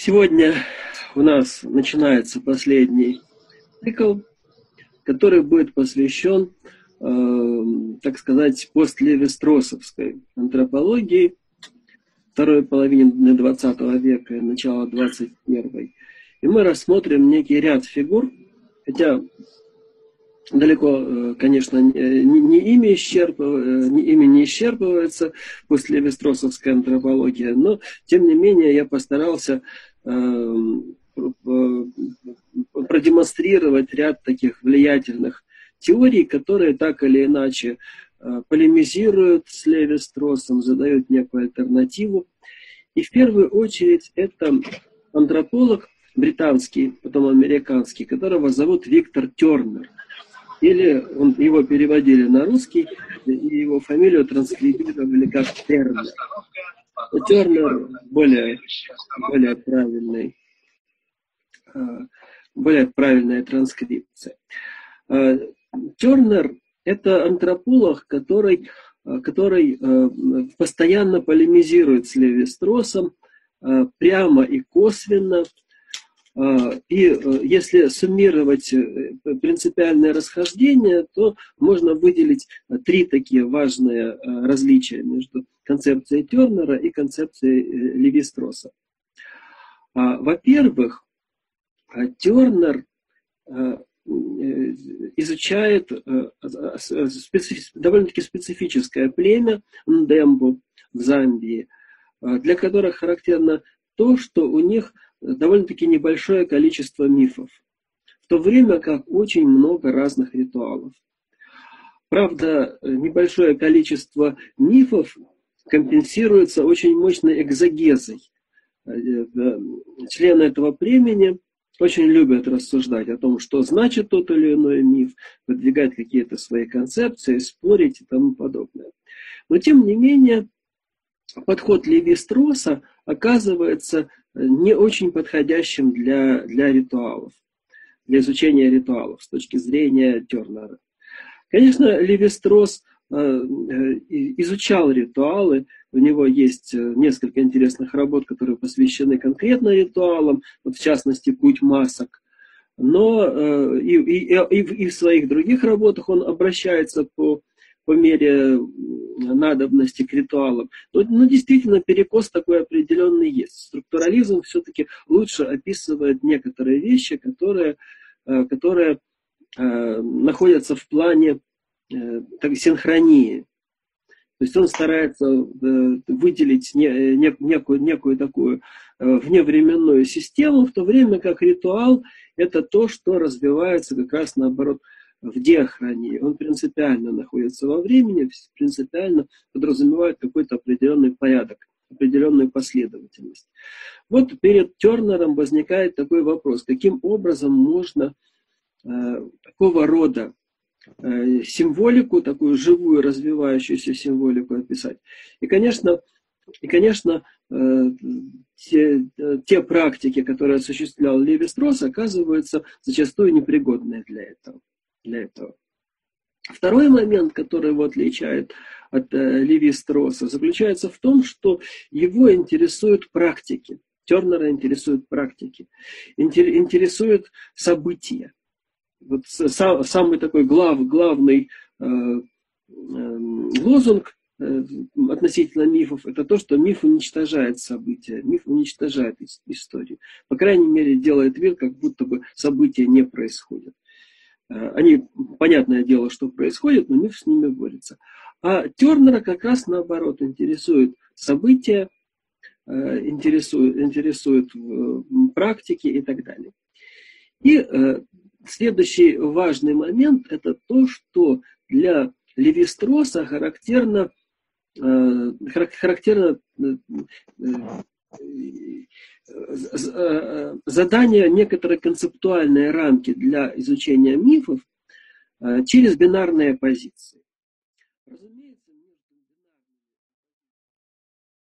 Сегодня у нас начинается последний цикл, который будет посвящен, так сказать, постлевистросовской антропологии второй половины XX века и начала XXI. И мы рассмотрим некий ряд фигур, хотя далеко, конечно, не ими не исчерпывается постлевистросовская антропология, но, тем не менее, я постарался продемонстрировать ряд таких влиятельных теорий, которые так или иначе полемизируют с Леви-Строссом, задают некую альтернативу. И в первую очередь это антрополог британский, потом американский, которого зовут Виктор Тернер. Или его переводили на русский, и его фамилию транскрибировали как Тернер. Тернер более правильная транскрипция. Тернер – это антрополог, который постоянно полемизирует с Леви-Строссом прямо и косвенно. И если суммировать принципиальное расхождение, то можно выделить три такие важные различия между концепцией Тернера и концепцией Леви-Стросса. Во-первых, Тернер изучает довольно-таки специфическое племя Ндембу в Замбии, для которых характерно то, что у них довольно-таки небольшое количество мифов, в то время как очень много разных ритуалов. Правда, небольшое количество мифов компенсируется очень мощной экзегезой. Члены этого племени очень любят рассуждать о том, что значит тот или иной миф, выдвигать какие-то свои концепции, спорить и тому подобное. Но, тем не менее, подход Леви-Стросса оказывается не очень подходящим для ритуалов, для изучения ритуалов с точки зрения Тернера. Конечно, Леви-Стросс изучал ритуалы, у него есть несколько интересных работ, которые посвящены конкретно ритуалам, вот в частности «Путь масок». Но и в своих других работах он обращается по мере надобности к ритуалам. Но действительно перекос такой определенный есть. Структурализм все-таки лучше описывает некоторые вещи, которые находятся в плане синхронии. То есть он старается выделить некую такую вневременную систему, в то время как ритуал – это то, что развивается как раз наоборот в диахронии. Он принципиально находится во времени, принципиально подразумевает какой-то определенный порядок, определенную последовательность. Вот перед Тернером возникает такой вопрос: каким образом можно такого рода символику, такую живую развивающуюся символику описать? И, конечно, те практики, которые осуществлял Леви-Стросс, оказываются зачастую непригодны для этого. Второй момент, который его отличает от Леви-Стросса, заключается в том, что его интересуют практики. Тернера интересуют практики, интересуют события. Вот самый такой главный лозунг относительно мифов – это то, что миф уничтожает события, миф уничтожает историю. По крайней мере, делает вид, как будто бы события не происходят. Они, понятное дело, что происходит, но миф с ними борется. А Тернера как раз наоборот интересует события, интересует практики и так далее. И следующий важный момент – это то, что для Леви-Стросса характерно задание некоторой концептуальной рамки для изучения мифов через бинарные позиции.